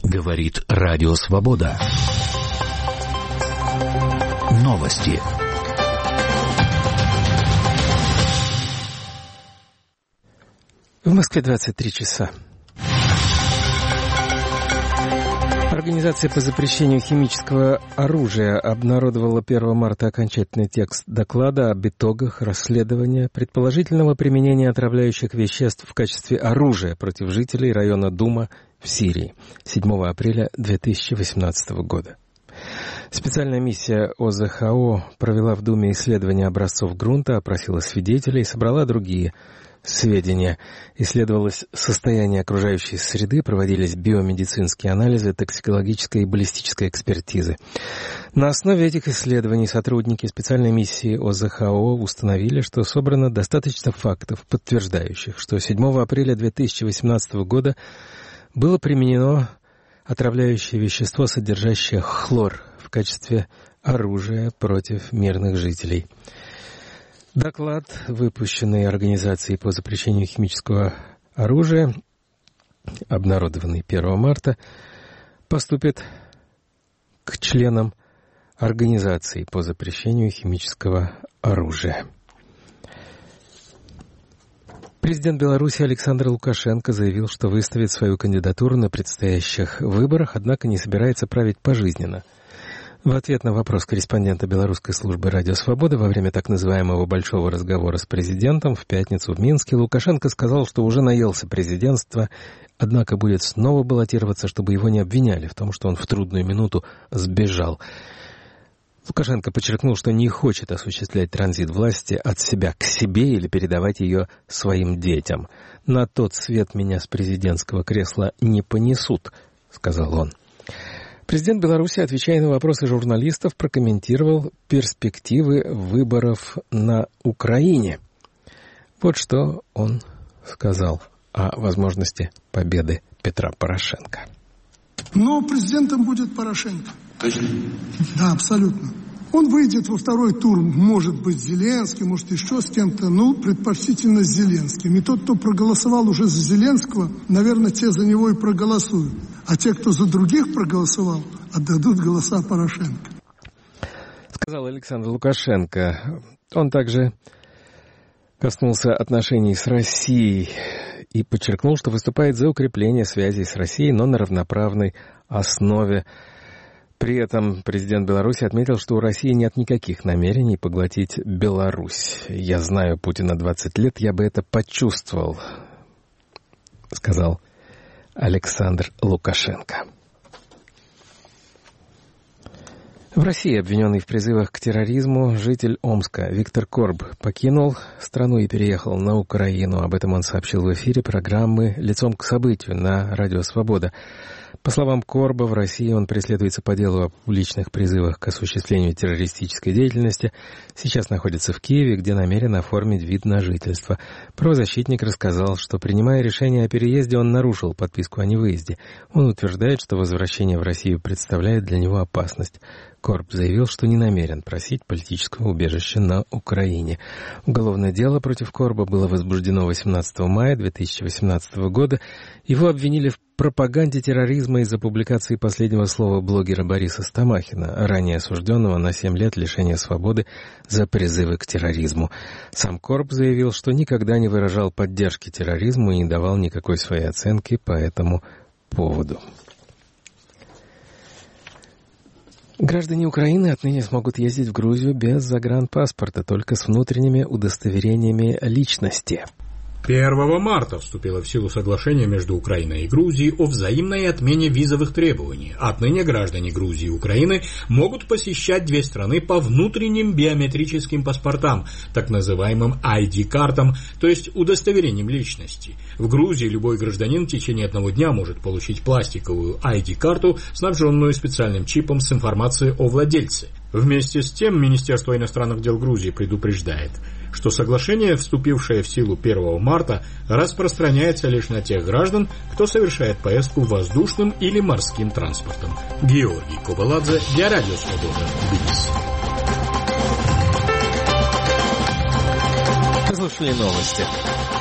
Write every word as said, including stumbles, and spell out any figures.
Говорит Радио Свобода. Новости. В Москве двадцать три часа. Организация по запрещению химического оружия обнародовала первого марта окончательный текст доклада об итогах расследования предположительного применения отравляющих веществ в качестве оружия против жителей района Дума в Сирии седьмого апреля две тысячи восемнадцатого года. Специальная миссия О З Х О провела в Думе исследование образцов грунта, опросила свидетелей и собрала другие сведения. Исследовалось состояние окружающей среды, проводились биомедицинские анализы, токсикологическая и баллистическая экспертизы. На основе этих исследований сотрудники специальной миссии О З Х О установили, что собрано достаточно фактов, подтверждающих, что седьмого апреля две тысячи восемнадцатого года было применено отравляющее вещество, содержащее хлор, в качестве оружия против мирных жителей. Доклад, выпущенный Организацией по запрещению химического оружия, обнародованный первого марта, поступит к членам Организации по запрещению химического оружия. Президент Беларуси Александр Лукашенко заявил, что выставит свою кандидатуру на предстоящих выборах, однако не собирается править пожизненно. В ответ на вопрос корреспондента белорусской службы «Радио Свобода» во время так называемого большого разговора с президентом в пятницу в Минске Лукашенко сказал, что уже наелся президентства, однако будет снова баллотироваться, чтобы его не обвиняли в том, что он в трудную минуту сбежал. Лукашенко подчеркнул, что не хочет осуществлять транзит власти от себя к себе или передавать ее своим детям. «На тот свет меня с президентского кресла не понесут», — сказал он. Президент Беларуси, отвечая на вопросы журналистов, прокомментировал перспективы выборов на Украине. Вот что он сказал о возможности победы Петра Порошенко. Но президентом будет Порошенко. Точно? Да, абсолютно. Он выйдет во второй тур, может быть, Зеленский, может, еще с кем-то, но предпочтительно с Зеленским. И тот, кто проголосовал уже за Зеленского, наверное, те за него и проголосуют. А те, кто за других проголосовал, отдадут голоса Порошенко. Сказал Александр Лукашенко. Он также коснулся отношений с Россией и подчеркнул, что выступает за укрепление связей с Россией, но на равноправной основе. При этом президент Беларуси отметил, что у России нет никаких намерений поглотить Беларусь. «Я знаю Путина двадцать лет, я бы это почувствовал», — сказал Александр Лукашенко. В России, обвиненный в призывах к терроризму, житель Омска Виктор Корб покинул страну и переехал на Украину. Об этом он сообщил в эфире программы «Лицом к событию» на Радио Свобода. По словам Корба, в России он преследуется по делу о публичных призывах к осуществлению террористической деятельности. Сейчас находится в Киеве, где намерен оформить вид на жительство. Правозащитник рассказал, что, принимая решение о переезде, он нарушил подписку о невыезде. Он утверждает, что возвращение в Россию представляет для него опасность. Корб заявил, что не намерен просить политического убежища на Украине. Уголовное дело против Корба было возбуждено восемнадцатого мая две тысячи восемнадцатого года. Его обвинили в пропаганде терроризма из-за публикации последнего слова блогера Бориса Стамахина, ранее осужденного на семь лет лишения свободы за призывы к терроризму. Сам Корб заявил, что никогда не выражал поддержки терроризму и не давал никакой своей оценки по этому поводу. Граждане Украины отныне смогут ездить в Грузию без загранпаспорта, только с внутренними удостоверениями личности. первого марта вступило в силу соглашение между Украиной и Грузией о взаимной отмене визовых требований. Отныне граждане Грузии и Украины могут посещать две страны по внутренним биометрическим паспортам, так называемым ай ди-картам, то есть удостоверением личности. В Грузии любой гражданин в течение одного дня может получить пластиковую ай ди-карту, снабженную специальным чипом с информацией о владельце. Вместе с тем, Министерство иностранных дел Грузии предупреждает, что соглашение, вступившее в силу первого марта, распространяется лишь на тех граждан, кто совершает поездку воздушным или морским транспортом. Георгий Кобаладзе для Радио Свобода, Тбилиси. Послушали новости.